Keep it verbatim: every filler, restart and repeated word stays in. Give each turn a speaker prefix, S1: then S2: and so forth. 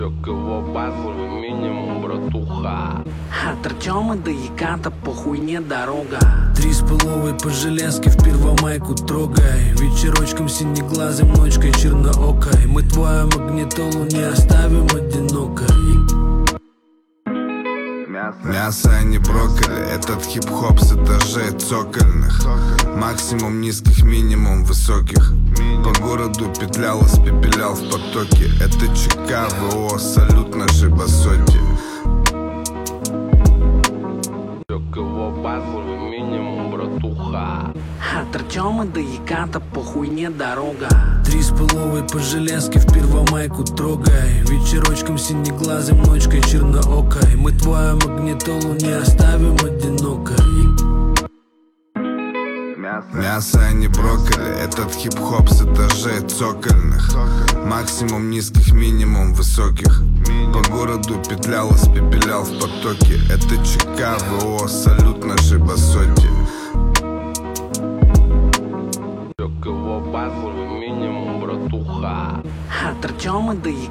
S1: Его базовый минимум, братуха.
S2: От Артема до Яката по хуйне дорога.
S3: Три с половой по-железке в Первомайку трогай. Вечерочком синеглазым, ночкой черноокой. Мы твою магнитолу не оставим одинокой.
S4: Мясо, а не брокколи. Этот хип-хоп с этажей цокольных. Максимум низких, минимум высоких. По городу петлял, испепелял в потоке. Это ЧК, ВО, салют нашей басоте.
S1: Его базовый минимум, братуха.
S2: От Артема до Яката по хуйне дорога.
S3: Три с половой по-железке в Первомайку трогай. Вечерочком синеглазым, ночкой черноокой. Мы твою магнитолу не оставим одинокой.
S4: Мясо, а не брокколи. Этот хип-хоп с этажей цокольных. Максимум низких, минимум высоких. По городу петлял, испепелял в потоке. Это ЧК, ВО, салют нашей басоте.
S1: Его базовый минимум, братуха.
S2: От Артема до Яката